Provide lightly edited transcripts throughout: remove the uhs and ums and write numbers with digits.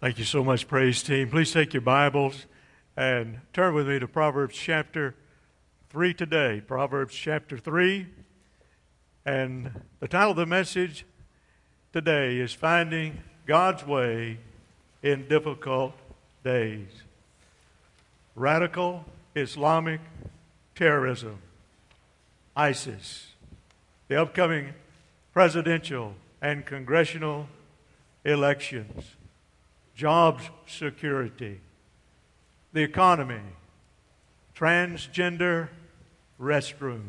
Thank you so much, praise team. Please take your Bibles and turn with me to Proverbs chapter 3 today. Proverbs chapter 3. And the title of the message today is Finding God's Way in Difficult Days. Radical Islamic terrorism, ISIS, the upcoming presidential and congressional elections, jobs security, the economy, transgender restrooms.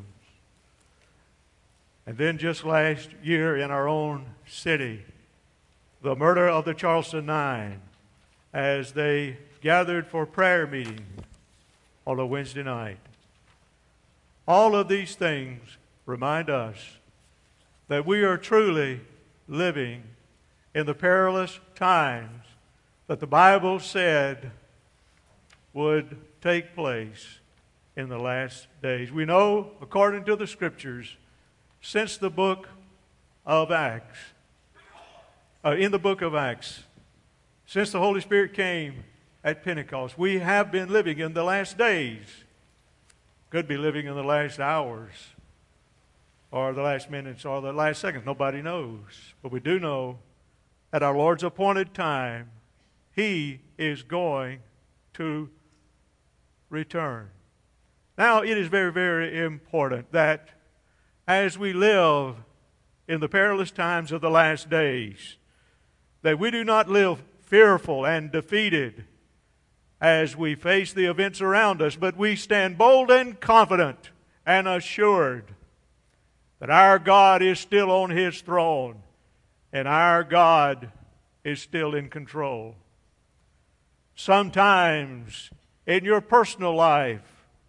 And then just last year in our own city, the murder of the Charleston Nine as they gathered for prayer meeting on a Wednesday night. All of these things remind us that we are truly living in the perilous times that the Bible said would take place in the last days. We know, according to the Scriptures, since the book of Acts, in the book of Acts, since the Holy Spirit came at Pentecost, we have been living in the last days. Could be living in the last hours, or the last minutes, or the last seconds. Nobody knows. But we do know at our Lord's appointed time, He is going to return. Now, it is very, very important that as we live in the perilous times of the last days, that we do not live fearful and defeated as we face the events around us, but we stand bold and confident and assured that our God is still on His throne and our God is still in control. Sometimes in your personal life,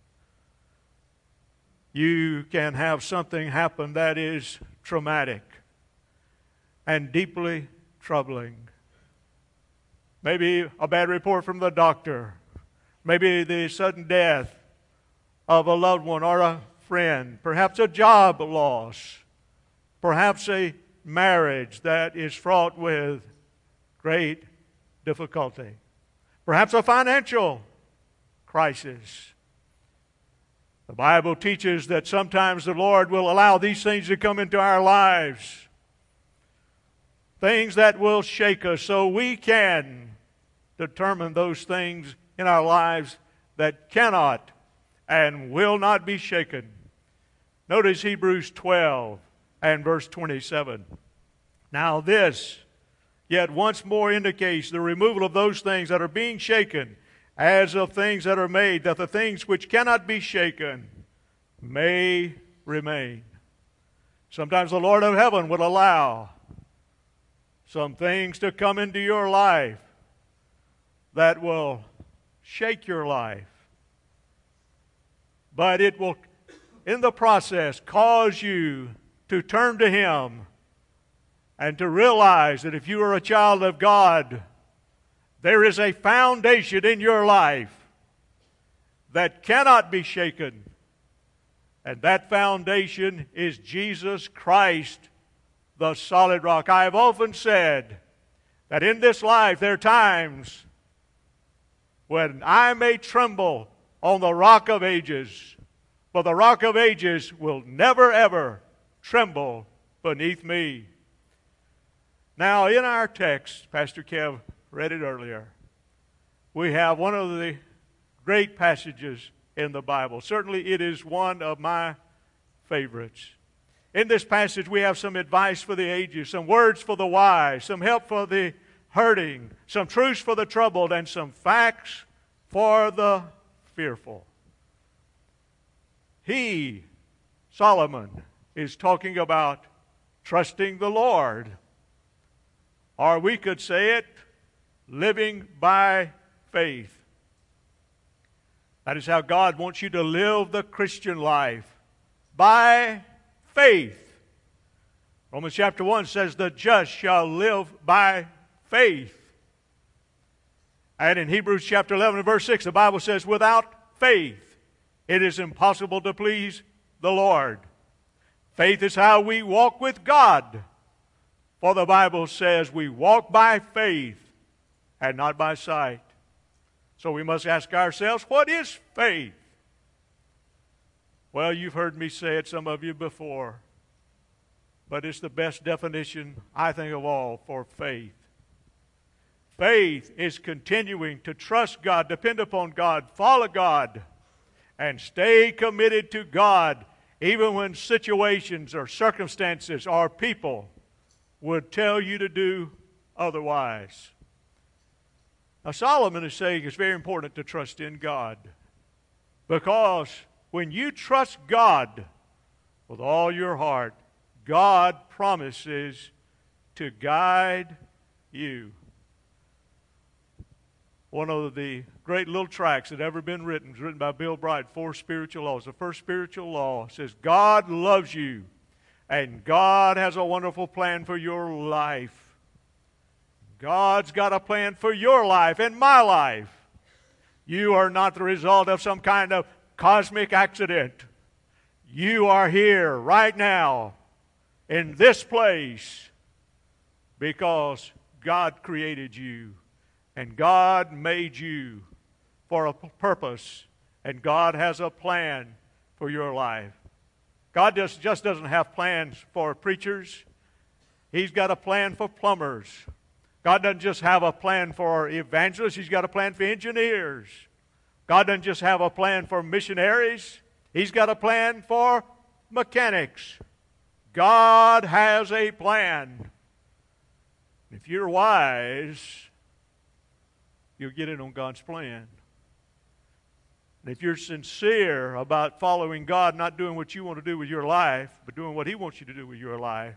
you can have something happen that is traumatic and deeply troubling. Maybe a bad report from the doctor. Maybe the sudden death of a loved one or a friend. Perhaps a job loss. Perhaps a marriage that is fraught with great difficulty. Perhaps a financial crisis. The Bible teaches that sometimes the Lord will allow these things to come into our lives. Things that will shake us so we can determine those things in our lives that cannot and will not be shaken. Notice Hebrews 12 and verse 27. Now this yet once more indicates the removal of those things that are being shaken, as of things that are made, that the things which cannot be shaken may remain. Sometimes the Lord of heaven would allow some things to come into your life that will shake your life. But it will, in the process, cause you to turn to Him and to realize that if you are a child of God, there is a foundation in your life that cannot be shaken. And that foundation is Jesus Christ, the solid rock. I have often said that in this life there are times when I may tremble on the rock of ages, but the rock of ages will never ever tremble beneath me. Now, in our text, Pastor Kev read it earlier, we have one of the great passages in the Bible. Certainly it is one of my favorites. In this passage we have some advice for the ages, some words for the wise, some help for the hurting, some truths for the troubled, and some facts for the fearful. He, Solomon, is talking about trusting the Lord. Or we could say it, living by faith. That is how God wants you to live the Christian life. By faith. Romans chapter 1 says, the just shall live by faith. And in Hebrews chapter 11 and verse 6, the Bible says, without faith, it is impossible to please the Lord. Faith is how we walk with God. For the Bible says we walk by faith and not by sight. So we must ask ourselves, what is faith? Well, you've heard me say it, some of you, before, but it's the best definition, I think, of all for faith. Faith is continuing to trust God, depend upon God, follow God, and stay committed to God, even when situations or circumstances or people would tell you to do otherwise. Now, Solomon is saying it's very important to trust in God, because when you trust God with all your heart, God promises to guide you. One of the great little tracts that ever been written was written by Bill Bright, 4 Spiritual Laws. The first spiritual law says, God loves you, and God has a wonderful plan for your life. God's got a plan for your life and my life. You are not the result of some kind of cosmic accident. You are here right now in this place because God created you. And God made you for a purpose. And God has a plan for your life. God just doesn't have plans for preachers. He's got a plan for plumbers. God doesn't just have a plan for evangelists. He's got a plan for engineers. God doesn't just have a plan for missionaries. He's got a plan for mechanics. God has a plan. If you're wise, you'll get in on God's plan. And if you're sincere about following God, not doing what you want to do with your life, but doing what He wants you to do with your life,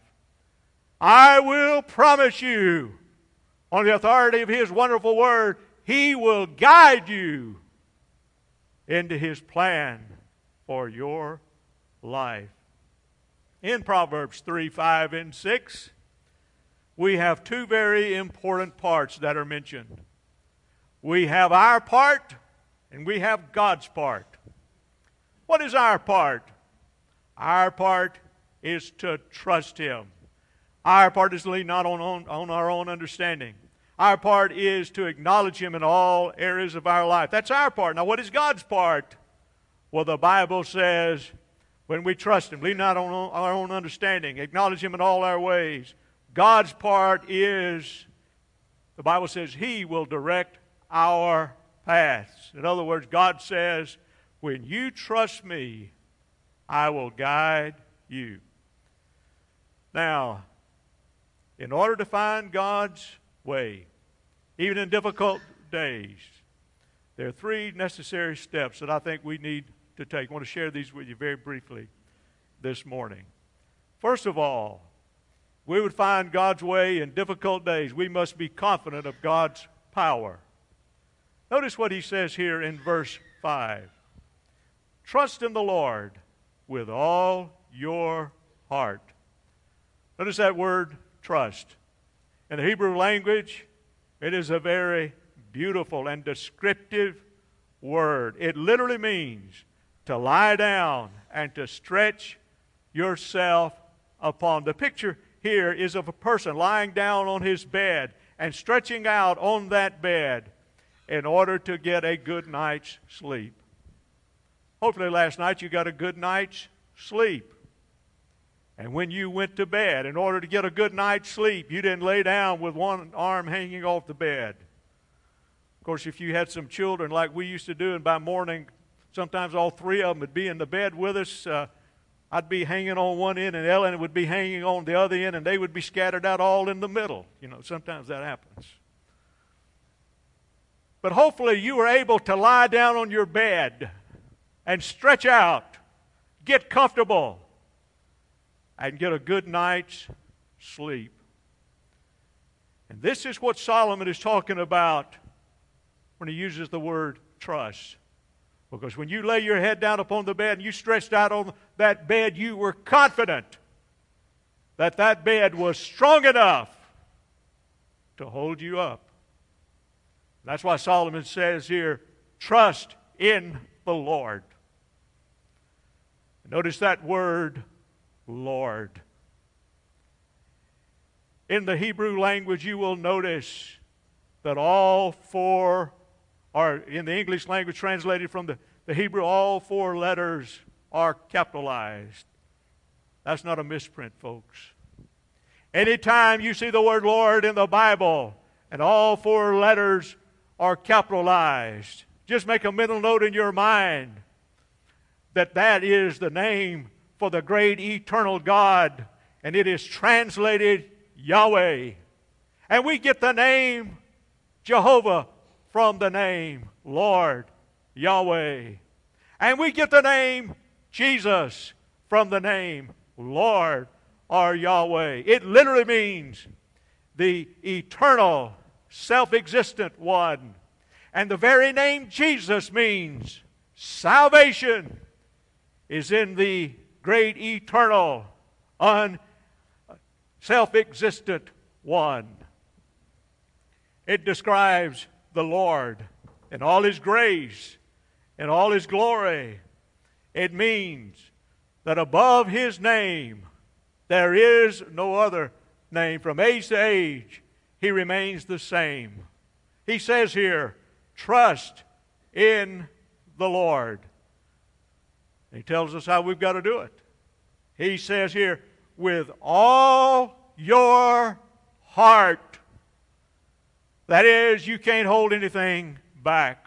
I will promise you, on the authority of His wonderful Word, He will guide you into His plan for your life. In Proverbs 3, 5, and 6, we have 2 very important parts that are mentioned. We have our part, and we have God's part. What is our part? Our part is to trust Him. Our part is to lean not on our own understanding. Our part is to acknowledge Him in all areas of our life. That's our part. Now, what is God's part? Well, the Bible says when we trust Him, lean not on our own understanding, acknowledge Him in all our ways. God's part is, the Bible says, He will direct our paths. In other words, God says, when you trust me, I will guide you. Now, in order to find God's way, even in difficult days, there are 3 necessary steps that I think we need to take. I want to share these with you very briefly this morning. First of all, we would find God's way in difficult days. We must be confident of God's power. Notice what he says here in verse 5. Trust in the Lord with all your heart. Notice that word, trust. In the Hebrew language, it is a very beautiful and descriptive word. It literally means to lie down and to stretch yourself upon. The picture here is of a person lying down on his bed and stretching out on that bed in order to get a good night's sleep. Hopefully last night you got a good night's sleep. And when you went to bed, in order to get a good night's sleep, you didn't lay down with one arm hanging off the bed. Of course, if you had some children like we used to do, and by morning, sometimes all 3 of them would be in the bed with us, I'd be hanging on one end, and Ellen would be hanging on the other end, and they would be scattered out all in the middle. You know, sometimes that happens. But hopefully you were able to lie down on your bed and stretch out, get comfortable, and get a good night's sleep. And this is what Solomon is talking about when he uses the word trust. Because when you lay your head down upon the bed and you stretched out on that bed, you were confident that that bed was strong enough to hold you up. That's why Solomon says here, trust in the Lord. Notice that word, Lord. In the Hebrew language, you will notice that all four, or in the English language translated from the Hebrew, all four letters are capitalized. That's not a misprint, folks. Anytime you see the word Lord in the Bible and all four letters are capitalized, just make a mental note in your mind that that is the name for the great eternal God, and it is translated Yahweh. And we get the name Jehovah from the name Lord, Yahweh. And we get the name Jesus from the name Lord or Yahweh. It literally means the eternal, self-existent one. And the very name Jesus means salvation is in the great, eternal, self-existent one. It describes the Lord in all His grace, in all His glory. It means that above His name there is no other name. From age to age, He remains the same. He says here, trust in the Lord. He tells us how we've got to do it. He says here, with all your heart. That is, you can't hold anything back.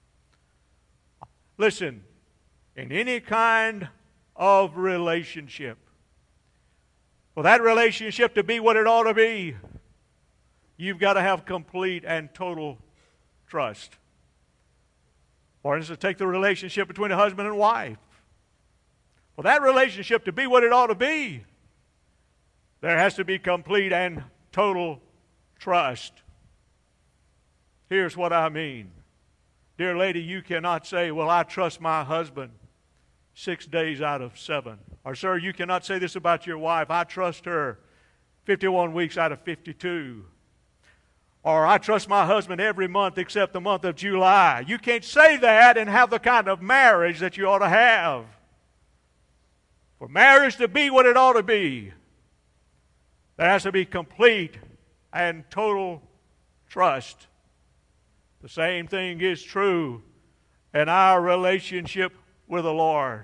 Listen, in any kind of relationship, for that relationship to be what it ought to be, you've got to have complete and total trust. For instance, take the relationship between a husband and wife. For that relationship to be what it ought to be, there has to be complete and total trust. Here's what I mean. Dear lady, you cannot say, well, I trust my husband 6 days out of 7. Or, sir, you cannot say this about your wife. I trust her 51 weeks out of 52. Or, I trust my husband every month except the month of July. You can't say that and have the kind of marriage that you ought to have. For marriage to be what it ought to be, there has to be complete and total trust. The same thing is true in our relationship with the Lord.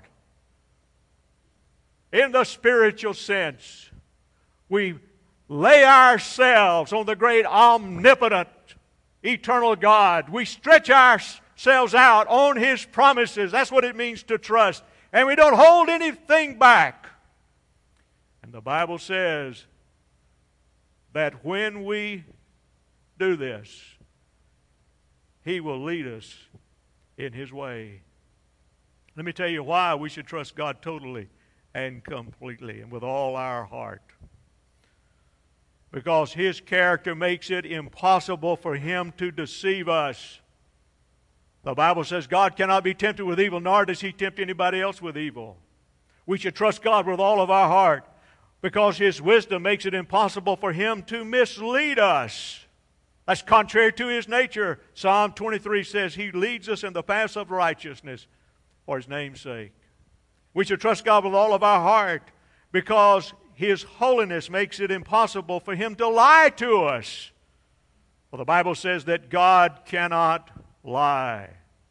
In the spiritual sense, we lay ourselves on the great omnipotent eternal God. We stretch ourselves out on His promises. That's what it means to trust. And we don't hold anything back. And the Bible says that when we do this, He will lead us in His way. Let me tell you why we should trust God totally and completely and with all our heart. Because His character makes it impossible for Him to deceive us. The Bible says God cannot be tempted with evil, nor does He tempt anybody else with evil. We should trust God with all of our heart because His wisdom makes it impossible for Him to mislead us. That's contrary to His nature. Psalm 23 says He leads us in the paths of righteousness for His name's sake. We should trust God with all of our heart because His holiness makes it impossible for Him to lie to us. Well, the Bible says that God cannot lie.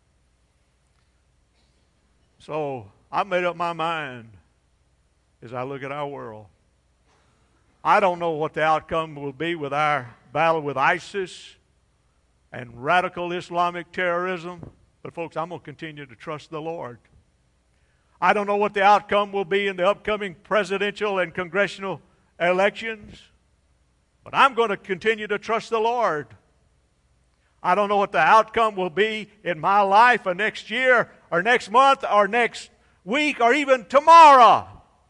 So I've made up my mind as I look at our world. I don't know what the outcome will be with our battle with ISIS and radical Islamic terrorism, but folks, I'm going to continue to trust the Lord. I don't know what the outcome will be in the upcoming presidential and congressional elections, but I'm going to continue to trust the Lord. I don't know what the outcome will be in my life or next year or next month or next week or even tomorrow.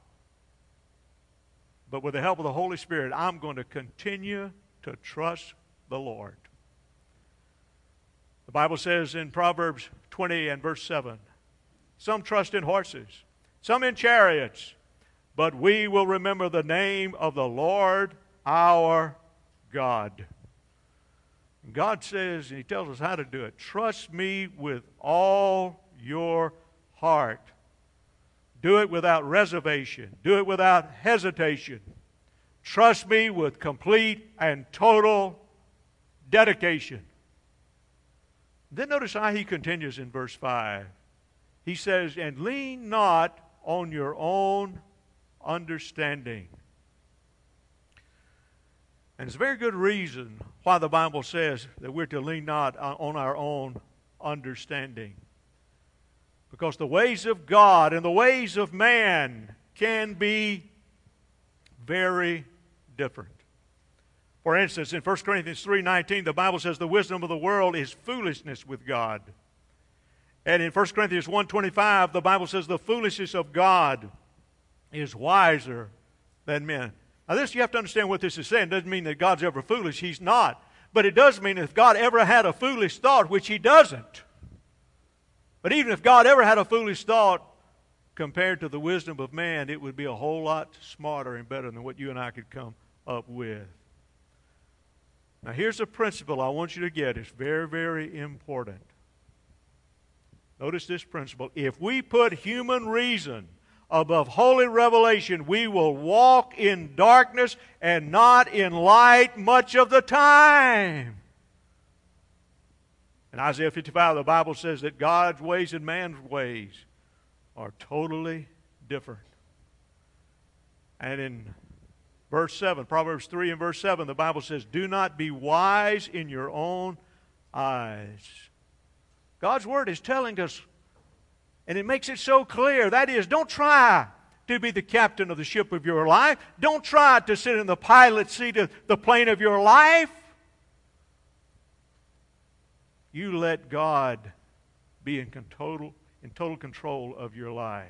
But with the help of the Holy Spirit, I'm going to continue to trust the Lord. The Bible says in Proverbs 20 and verse 7, some trust in horses, some in chariots, but we will remember the name of the Lord our God. God says, and He tells us how to do it, trust me with all your heart. Do it without reservation. Do it without hesitation. Trust me with complete and total dedication. Then notice how he continues in verse 5. He says, and lean not on your own understanding. And it's a very good reason why the Bible says that we're to lean not on our own understanding. Because the ways of God and the ways of man can be very different. For instance, in 1 Corinthians 3:19, the Bible says the wisdom of the world is foolishness with God. And in 1 Corinthians 1:25, the Bible says the foolishness of God is wiser than men. Now this, you have to understand what this is saying. It doesn't mean that God's ever foolish. He's not. But it does mean if God ever had a foolish thought, which He doesn't. But even if God ever had a foolish thought, compared to the wisdom of man, it would be a whole lot smarter and better than what you and I could come up with. Now here's a principle I want you to get. It's very, very important. Notice this principle. If we put human reason above holy revelation, we will walk in darkness and not in light much of the time. In Isaiah 55, the Bible says that God's ways and man's ways are totally different. And in verse 7, Proverbs 3 and verse 7, the Bible says, do not be wise in your own eyes. God's Word is telling us, and it makes it so clear, that is, don't try to be the captain of the ship of your life. Don't try to sit in the pilot seat of the plane of your life. You let God be in total control of your life.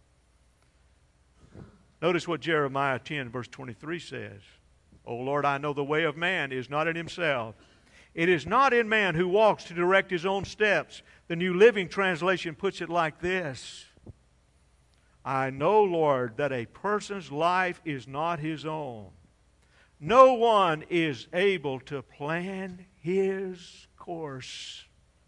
Notice what Jeremiah 10 verse 23 says. O Lord, I know the way of man is not in himself. It is not in man who walks to direct his own steps. The New Living Translation puts it like this. I know, Lord, that a person's life is not his own. No one is able to plan his course.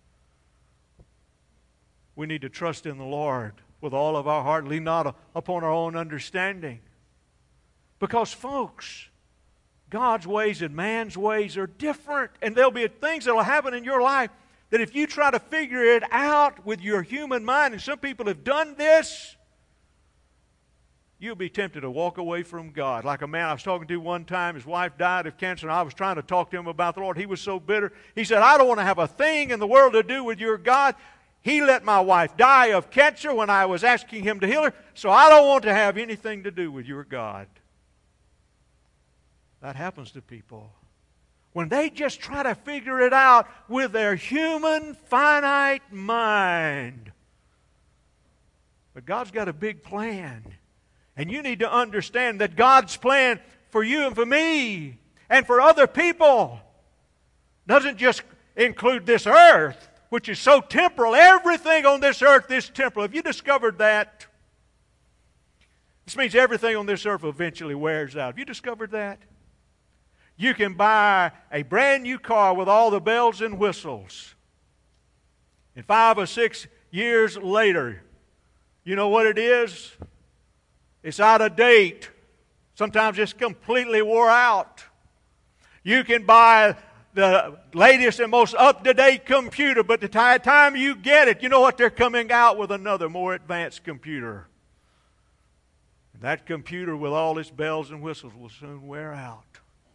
We need to trust in the Lord with all of our heart, lean not upon our own understanding. Because, folks, God's ways and man's ways are different. And there'll be things that will happen in your life that if you try to figure it out with your human mind, and some people have done this, you'll be tempted to walk away from God. Like a man I was talking to one time, his wife died of cancer, and I was trying to talk to him about the Lord. He was so bitter. He said, I don't want to have a thing in the world to do with your God. He let my wife die of cancer when I was asking Him to heal her, so I don't want to have anything to do with your God. That happens to people. When they just try to figure it out with their human, finite mind. But God's got a big plan. And you need to understand that God's plan for you and for me and for other people doesn't just include this earth, which is so temporal. Everything on this earth is temporal. Have you discovered that? This means everything on this earth eventually wears out. Have you discovered that? You can buy a brand new car with all the bells and whistles. And 5 or 6 years later, you know what it is? It's out of date. Sometimes it's completely wore out. You can buy the latest and most up-to-date computer, but the time you get it, you know what? They're coming out with another more advanced computer. And that computer with all its bells and whistles will soon wear out.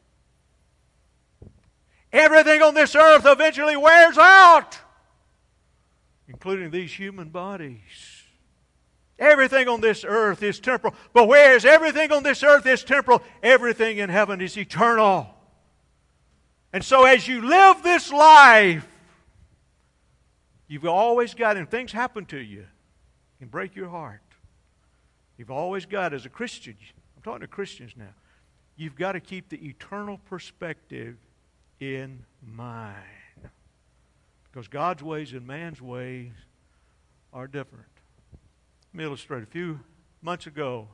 Everything on this earth eventually wears out, including these human bodies. Everything on this earth is temporal. But whereas everything on this earth is temporal, everything in heaven is eternal. And so as you live this life, you've always got, and things happen to you, can break your heart. You've always got, as a Christian, I'm talking to Christians now, you've got to keep the eternal perspective in mind. Because God's ways and man's ways are different. Let me illustrate. A few months ago,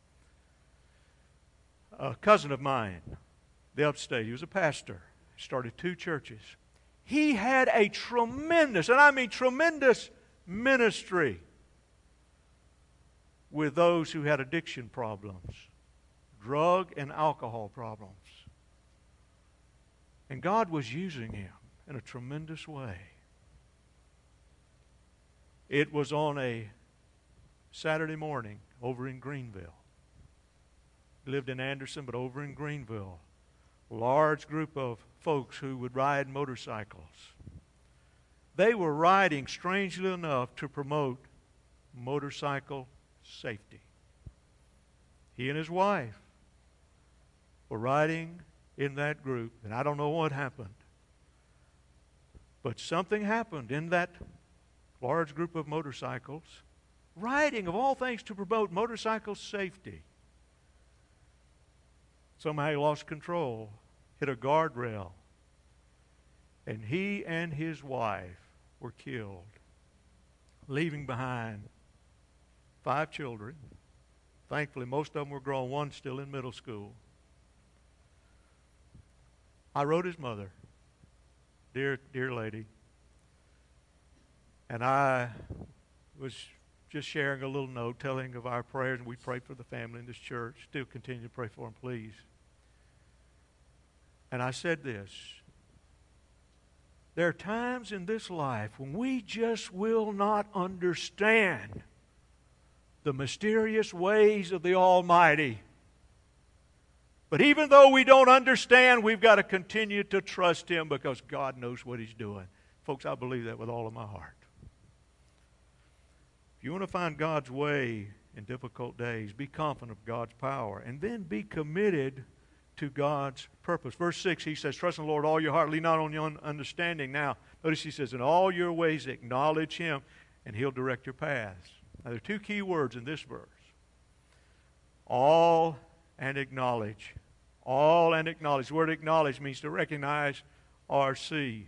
a cousin of mine, the upstate, he was a pastor, started 2 churches. He had a tremendous, and I mean tremendous, ministry with those who had addiction problems, drug and alcohol problems. And God was using him in a tremendous way. It was on a Saturday morning over in Greenville. He lived in Anderson, but over in Greenville. A large group of folks who would ride motorcycles. They were riding, strangely enough, to promote motorcycle safety. He and his wife were riding in that group, and I don't know what happened. But something happened in that large group of motorcycles, riding, of all things, to promote motorcycle safety. Somehow he lost control, hit a guardrail, and he and his wife were killed, leaving behind 5 children. Thankfully, most of them were grown. One still in middle school. I wrote his mother, dear lady, and I was just sharing a little note telling of our prayers, and we prayed for the family in this church. Still continue to pray for them, please. And I said this: there are times in this life when we just will not understand the mysterious ways of the Almighty. But even though we don't understand, we've got to continue to trust Him because God knows what He's doing. Folks, I believe that with all of my heart. If you want to find God's way in difficult days, be confident of God's power, and then be committed to God's purpose. Verse 6, he says, trust in the Lord all your heart, lean not on your own understanding. Now, notice he says, in all your ways acknowledge Him, and He'll direct your paths. Now, there are 2 key words in this verse. All and acknowledge. All and acknowledge. The word acknowledge means to recognize or see.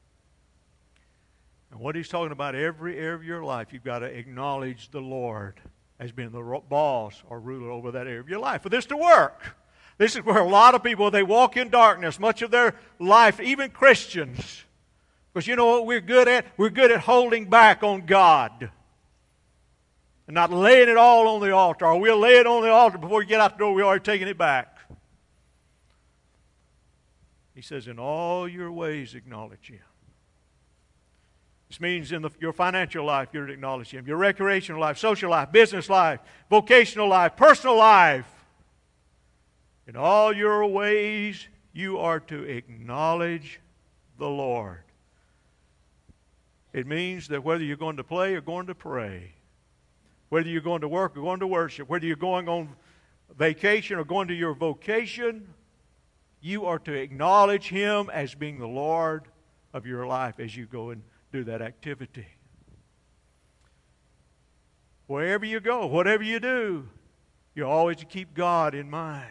And what he's talking about, every area of your life, you've got to acknowledge the Lord as being the boss or ruler over that area of your life. For this to work, this is where a lot of people, they walk in darkness much of their life, even Christians. Because you know what we're good at? We're good at holding back on God. And not laying it all on the altar. Or we'll lay it on the altar before we get out the door, we're already taking it back. He says, in all your ways acknowledge Him. This means in your financial life, you're to acknowledge Him. Your recreational life, social life, business life, vocational life, personal life. In all your ways, you are to acknowledge the Lord. It means that whether you're going to play or going to pray, whether you're going to work or going to worship, whether you're going on vacation or going to your vocation, you are to acknowledge Him as being the Lord of your life as you go and do that activity. Wherever you go, whatever you do, you're always to keep God in mind.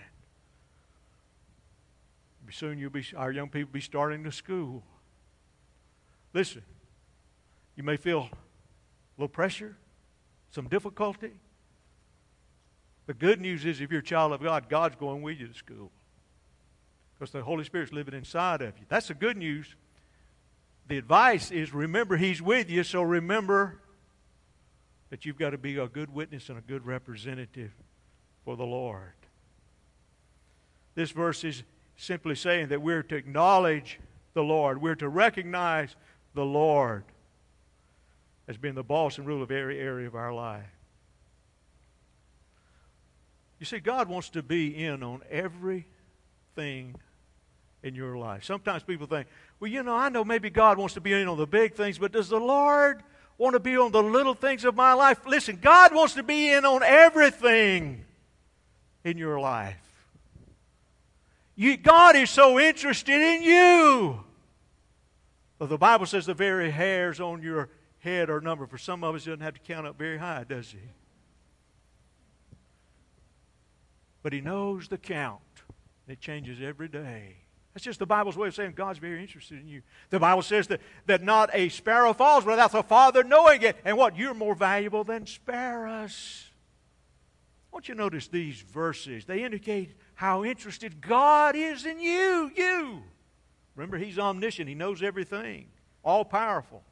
Soon our young people will be starting to school. Listen, you may feel a little pressure, some difficulty. The good news is if you're a child of God, God's going with you to school. Because the Holy Spirit's living inside of you. That's the good news. The advice is remember He's with you, so remember that you've got to be a good witness and a good representative for the Lord. This verse is simply saying that we're to acknowledge the Lord. We're to recognize the Lord as being the boss and ruler of every area of our life. You see, God wants to be in on everything in your life. Sometimes people think, well, you know, I know maybe God wants to be in on the big things, but does the Lord want to be on the little things of my life? Listen, God wants to be in on everything in your life. God is so interested in you. Well, the Bible says the very hairs on your head are numbered. For some of us, He doesn't have to count up very high, does He? But He knows the count. It changes every day. That's just the Bible's way of saying God's very interested in you. The Bible says that not a sparrow falls without the Father knowing it. And what? You're more valuable than sparrows. I want you to notice these verses. They indicate how interested God is in you. You. Remember, He's omniscient. He knows everything. All-powerful.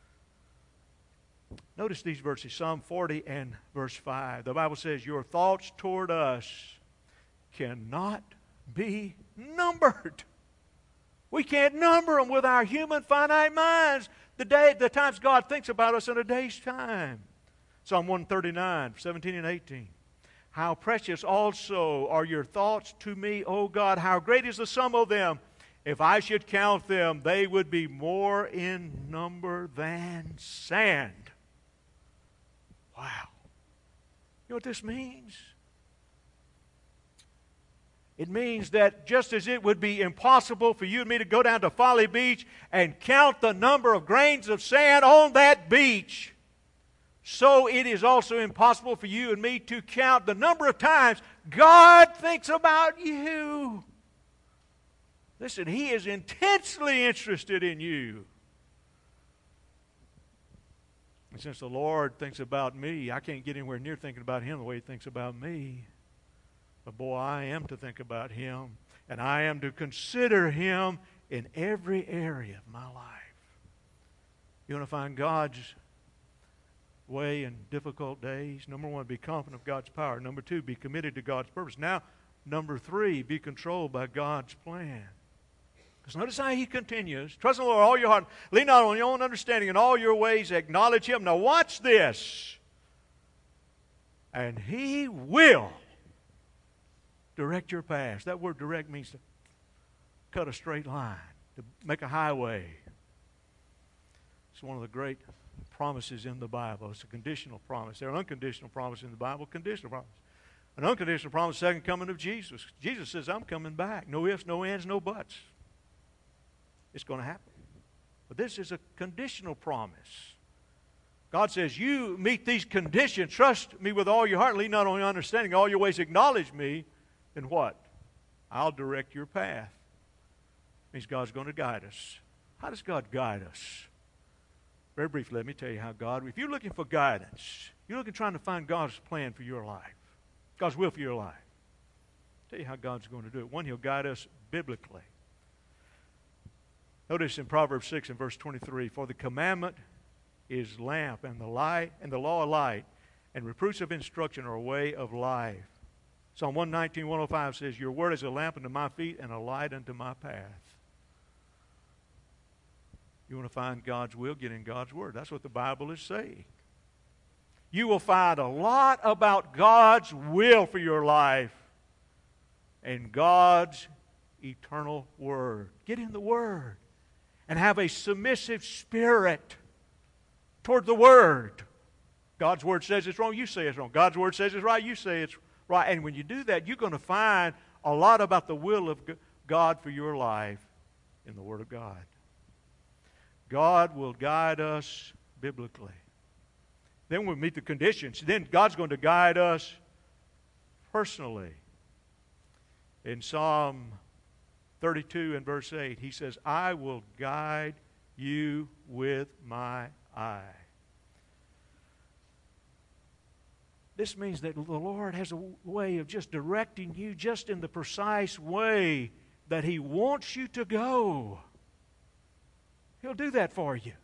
Notice these verses, Psalm 40 and verse 5. The Bible says, your thoughts toward us cannot be numbered. We can't number them with our human finite minds. The times God thinks about us in a day's time. Psalm 139, 17 and 18. How precious also are your thoughts to me, O God. How great is the sum of them. If I should count them, they would be more in number than sand. Wow. You know what this means? It means that just as it would be impossible for you and me to go down to Folly Beach and count the number of grains of sand on that beach, so it is also impossible for you and me to count the number of times God thinks about you. Listen, He is intensely interested in you. And since the Lord thinks about me, I can't get anywhere near thinking about Him the way He thinks about me. But boy, I am to think about Him, and I am to consider Him in every area of my life. You want to find God's way in difficult days? Number one, be confident of God's power. Number two, be committed to God's purpose. Now, number three, be controlled by God's plan. Because notice how He continues. Trust in the Lord with all your heart. Lean not on your own understanding. In all your ways acknowledge Him. Now watch this. And He will direct your path. That word direct means to cut a straight line, to make a highway. It's one of the great promises in the Bible. It's a conditional promise. There are unconditional promises in the Bible, conditional promise. An unconditional promise, second coming of Jesus. Jesus says, I'm coming back. No ifs, no ands, no buts. It's going to happen. But this is a conditional promise. God says, you meet these conditions, trust me with all your heart, lean not on your understanding, all your ways acknowledge me, then what? I'll direct your path. It means God's going to guide us. How does God guide us? Very briefly, let me tell you how God, if you're looking for guidance, you're trying to find God's plan for your life, God's will for your life. I'll tell you how God's going to do it. One, He'll guide us biblically. Notice in Proverbs 6 and verse 23, for the commandment is lamp, and the law a light, and reproofs of instruction are a way of life. Psalm 119, 105 says, your word is a lamp unto my feet and a light unto my path. You want to find God's will? Get in God's Word. That's what the Bible is saying. You will find a lot about God's will for your life in God's eternal Word. Get in the Word and have a submissive spirit toward the Word. God's Word says it's wrong, you say it's wrong. God's Word says it's right, you say it's right. And when you do that, you're going to find a lot about the will of God for your life in the Word of God. God will guide us biblically. Then we'll meet the conditions. Then God's going to guide us personally. In Psalm 32 and verse 8, He says, I will guide you with my eye. This means that the Lord has a way of just directing you just in the precise way that He wants you to go. He'll do that for you.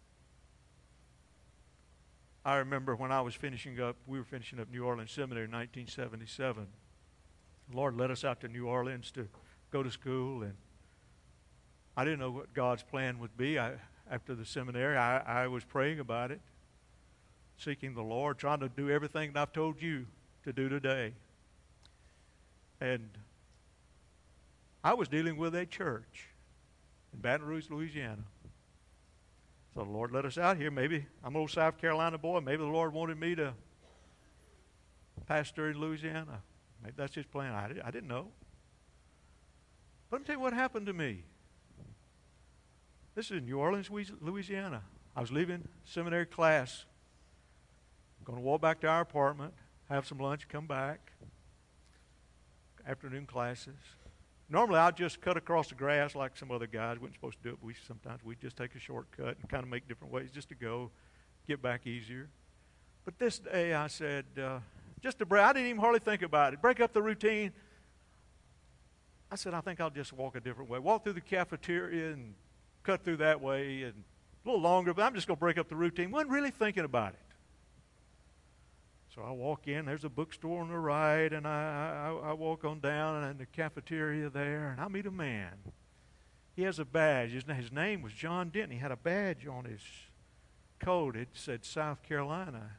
I remember when I was we were finishing up New Orleans Seminary in 1977. The Lord led us out to New Orleans to go to school, and I didn't know what God's plan would be. After the seminary, I was praying about it, seeking the Lord, trying to do everything that I've told you to do today. And I was dealing with a church in Baton Rouge, Louisiana. So the Lord led us out here. Maybe I'm an old South Carolina boy. Maybe the Lord wanted me to pastor in Louisiana. Maybe that's His plan. I didn't know. But let me tell you what happened to me. This is New Orleans, Louisiana. I was leaving seminary class. Going to walk back to our apartment, have some lunch, come back. Afternoon classes. Normally, I'd just cut across the grass like some other guys. We weren't supposed to do it. Sometimes we just take a shortcut and kind of make different ways just to go, get back easier. But this day, I said, just to break, I didn't even hardly think about it. Break up the routine. I said, I think I'll just walk a different way. Walk through the cafeteria and cut through that way and a little longer, but I'm just going to break up the routine. Wasn't really thinking about it. So I walk in, there's a bookstore on the right, and I walk on down and the cafeteria there, and I meet a man. He has a badge. His name was John Denton. He had a badge on his coat. It said South Carolina.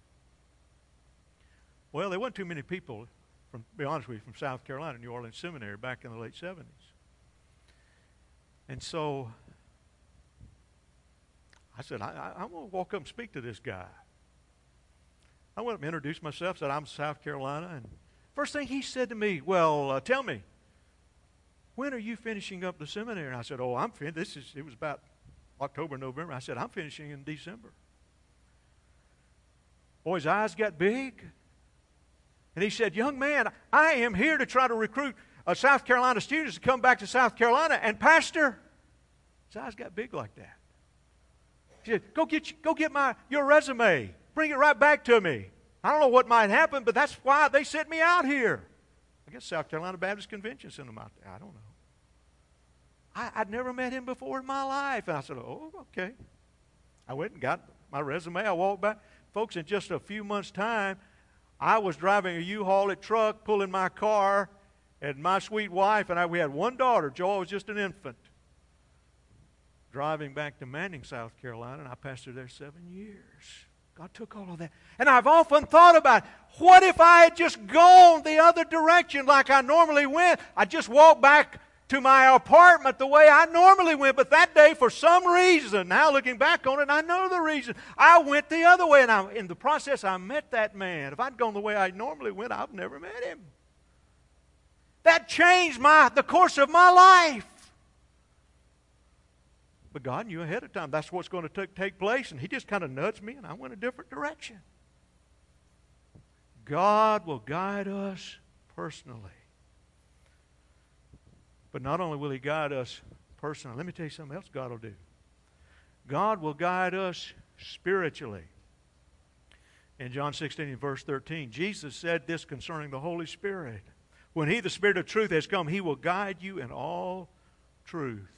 Well, there wasn't too many people, to be honest with you, from South Carolina, New Orleans Seminary back in the late 70s. And so I said, I'm going to walk up and speak to this guy. I went up and introduced myself, said I'm South Carolina. And first thing he said to me, well, tell me, when are you finishing up the seminary? And I said, oh, I'm finished. It was about October, November. I said, I'm finishing in December. Boy's eyes got big. And he said, young man, I am here to try to recruit South Carolina students to come back to South Carolina. And pastor, his eyes got big like that. He said, go get your resume. Bring it right back to me. I don't know what might happen, but that's why they sent me out here. I guess South Carolina Baptist Convention sent him out there. I don't know. I'd never met him before in my life. And I said, oh, okay. I went and got my resume. I walked back. Folks, in just a few months' time, I was driving a U-Haul truck, pulling my car, and my sweet wife and we had one daughter. Joel was just an infant. Driving back to Manning, South Carolina, and I pastored there 7 years. God took all of that. And I've often thought about, what if I had just gone the other direction like I normally went? I just walked back to my apartment the way I normally went. But that day, for some reason, now looking back on it, I know the reason. I went the other way, and in the process, I met that man. If I'd gone the way I normally went, I've never met him. That changed the course of my life. But God knew ahead of time that's what's going to take place, and He just kind of nudged me, and I went a different direction. God will guide us personally. But not only will He guide us personally, let me tell you something else God will do. God will guide us spiritually. In John 16 verse 13, Jesus said this concerning the Holy Spirit. When He, the Spirit of truth, has come, He will guide you in all truth.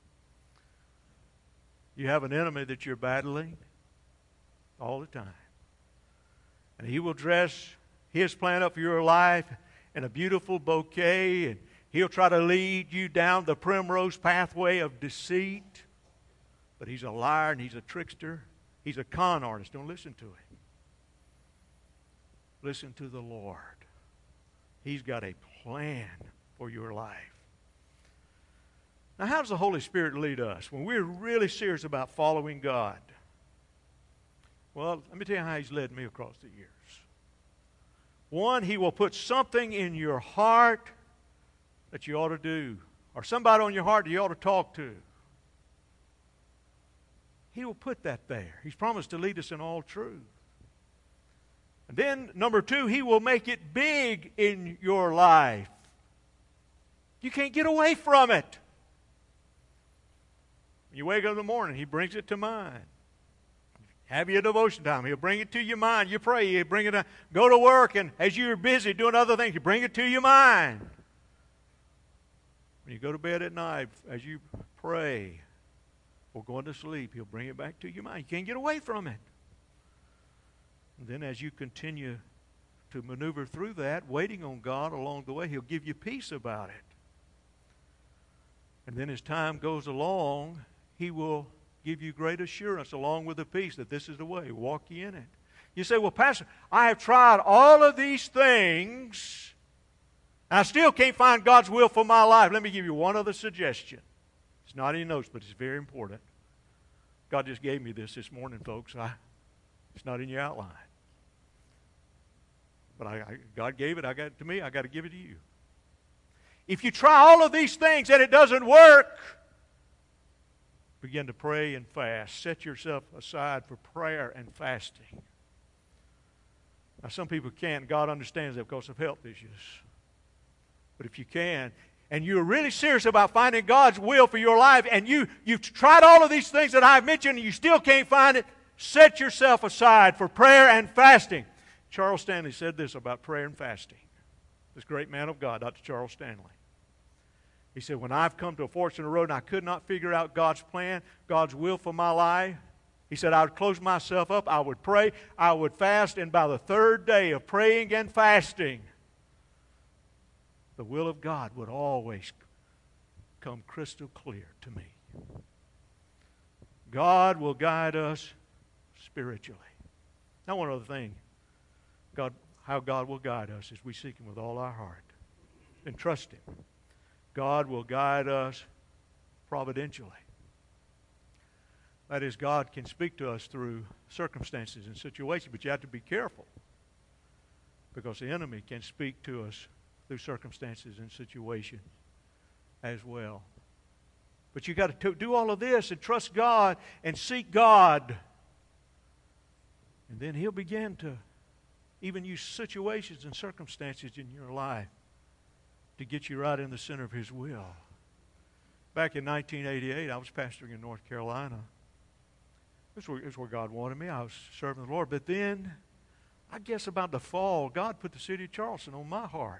You have an enemy that you're battling all the time. And he will dress his plan up for your life in a beautiful bouquet, and he'll try to lead you down the primrose pathway of deceit. But he's a liar and he's a trickster. He's a con artist. Don't listen to him. Listen to the Lord. He's got a plan for your life. Now, how does the Holy Spirit lead us when we're really serious about following God? Well, let me tell you how He's led me across the years. One, He will put something in your heart that you ought to do, or somebody on your heart that you ought to talk to. He will put that there. He's promised to lead us in all truth. And then, number two, He will make it big in your life. You can't get away from it. You wake up in the morning, He brings it to mind. Have your devotion time. He'll bring it to your mind. You pray. He'll bring it to, go to work, and as you're busy doing other things, you bring it to your mind. When you go to bed at night, as you pray or going to sleep, He'll bring it back to your mind. You can't get away from it. And then as you continue to maneuver through that, waiting on God along the way, He'll give you peace about it. And then as time goes along, He will give you great assurance along with the peace that this is the way. Walk ye in it. You say, well, Pastor, I have tried all of these things, and I still can't find God's will for my life. Let me give you one other suggestion. It's not in your notes, but it's very important. God just gave me this morning, folks. It's not in your outline. But God gave it. I got it to me. I got to give it to you. If you try all of these things and it doesn't work, begin to pray and fast. Set yourself aside for prayer and fasting. Now, some people can't. God understands that because of health issues. But if you can, and you're really serious about finding God's will for your life, and you've tried all of these things that I've mentioned and you still can't find it, set yourself aside for prayer and fasting. Charles Stanley said this about prayer and fasting. This great man of God, Dr. Charles Stanley. He said, when I've come to a fork in the road and I could not figure out God's plan, God's will for my life, he said, I would close myself up, I would pray, I would fast, and by the third day of praying and fasting, the will of God would always come crystal clear to me. God will guide us spiritually. Now, one other thing, how God will guide us is we seek Him with all our heart and trust Him. God will guide us providentially. That is, God can speak to us through circumstances and situations, but you have to be careful because the enemy can speak to us through circumstances and situations as well. But you got to do all of this and trust God and seek God. And then He'll begin to even use situations and circumstances in your life to get you right in the center of His will. Back in 1988, I was pastoring in North Carolina. This is where God wanted me. I was serving the Lord. But then, I guess about the fall, God put the city of Charleston on my heart.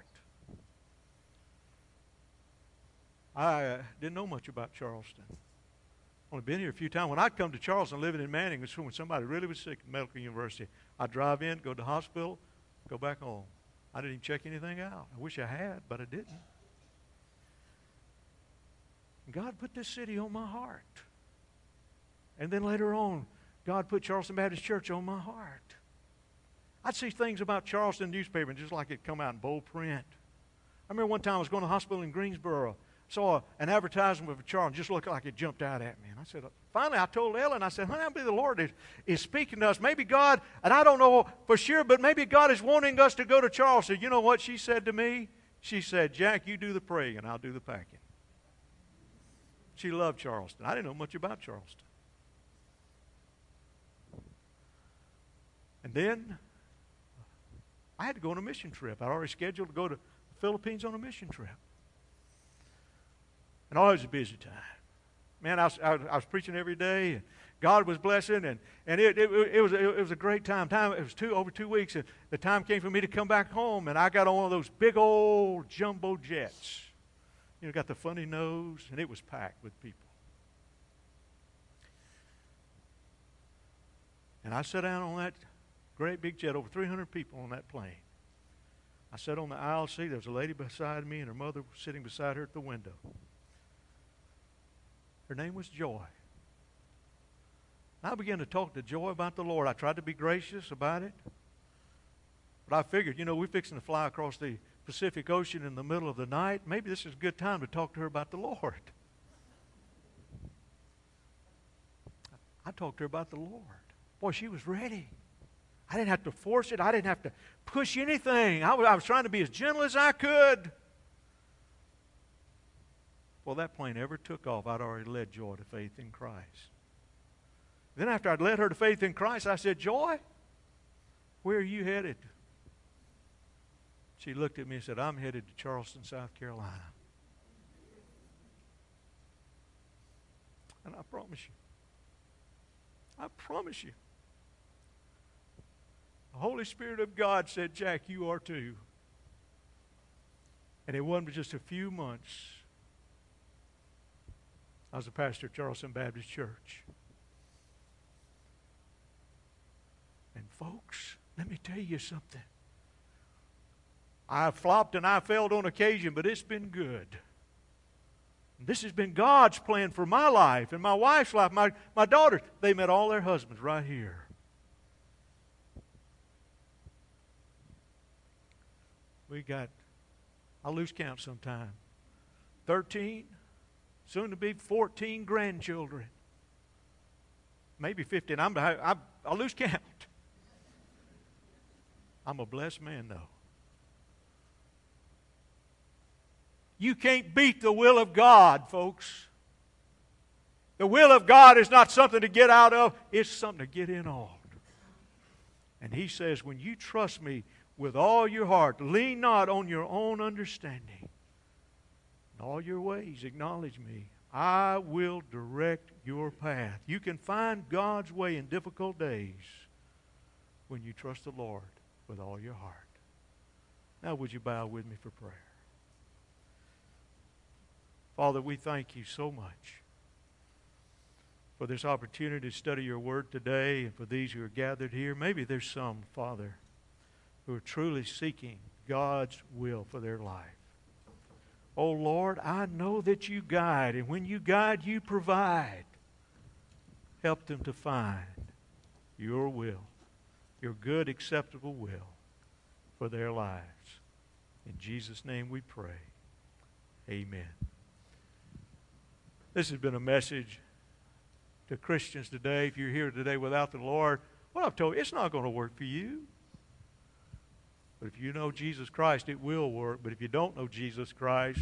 I didn't know much about Charleston. Only been here a few times. When I'd come to Charleston, living in Manning, was when somebody really was sick at Medical University. I'd drive in, go to the hospital, go back home. I didn't even check anything out. I wish I had, but I didn't. God put this city on my heart. And then later on, God put Charleston Baptist Church on my heart. I'd see things about Charleston newspaper just like it'd come out in bold print. I remember one time I was going to the hospital in Greensboro. Saw an advertisement for Charleston, just looked like it jumped out at me. And I said, finally I told Ellen, I said, honey, I believe the Lord is speaking to us. Maybe God, and I don't know for sure, but maybe God is wanting us to go to Charleston. You know what she said to me? She said, Jack, you do the praying and I'll do the packing. She loved Charleston. I didn't know much about Charleston. And then I had to go on a mission trip. I'd already scheduled to go to the Philippines on a mission trip. And always a busy time. Man, I was preaching every day, and God was blessing, and it was a great time. It was over 2 weeks, and the time came for me to come back home, and I got on one of those big old jumbo jets. You know, got the funny nose, and it was packed with people. And I sat down on that great big jet, over 300 people on that plane. I sat on the aisle seat. There was a lady beside me, and her mother was sitting beside her at the window. Her name was Joy. I began to talk to Joy about the Lord. I tried to be gracious about it. But I figured, we're fixing to fly across the Pacific Ocean in the middle of the night. Maybe this is a good time to talk to her about the Lord. I talked to her about the Lord. Boy, she was ready. I didn't have to force it. I didn't have to push anything. I was trying to be as gentle as I could. Well, that plane ever took off, I'd already led Joy to faith in Christ. Then after I'd led her to faith in Christ, I said, Joy, where are you headed? She looked at me and said, I'm headed to Charleston, South Carolina. And I promise you, the Holy Spirit of God said, Jack, you are too. And it wasn't just a few months. I was a pastor at Charleston Baptist Church. And folks, let me tell you something. I flopped and I failed on occasion, but it's been good. This has been God's plan for my life and my wife's life. My daughters, they met all their husbands right here. We got, I lose count sometime, 13, soon to be 14 grandchildren. Maybe 15. I lose count. I'm a blessed man, though. You can't beat the will of God, folks. The will of God is not something to get out of. It's something to get in on. And He says, when you trust me with all your heart, lean not on your own understanding. In all your ways, acknowledge me. I will direct your path. You can find God's way in difficult days when you trust the Lord with all your heart. Now, would you bow with me for prayer? Father, we thank you so much for this opportunity to study your word today, and for these who are gathered here. Maybe there's some, Father, who are truly seeking God's will for their life. Oh Lord, I know that you guide, and when you guide, you provide. Help them to find your will, your good, acceptable will for their lives. In Jesus' name we pray. Amen. This has been a message to Christians today. If you're here today without the Lord, what I've told you, it's not going to work for you. But if you know Jesus Christ, it will work. But if you don't know Jesus Christ,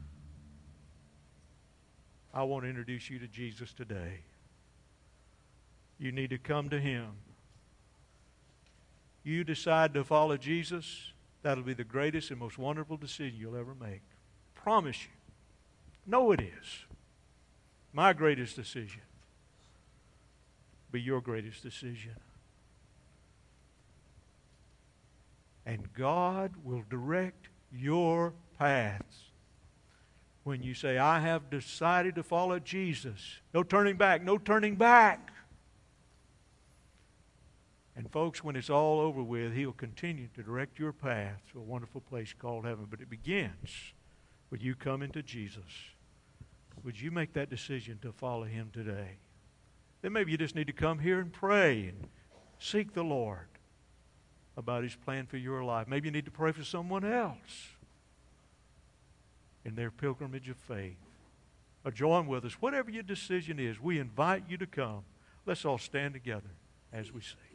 I want to introduce you to Jesus today. You need to come to Him. You decide to follow Jesus, that'll be the greatest and most wonderful decision you'll ever make. Promise you. No, it is. My greatest decision. Be your greatest decision. And God will direct your paths. When you say, I have decided to follow Jesus. No turning back, no turning back. And folks, when it's all over with, He'll continue to direct your path to a wonderful place called heaven. But it begins with you coming to Jesus. Would you make that decision to follow Him today? Then maybe you just need to come here and pray and seek the Lord about His plan for your life. Maybe you need to pray for someone else in their pilgrimage of faith. Or join with us. Whatever your decision is, we invite you to come. Let's all stand together as we sing.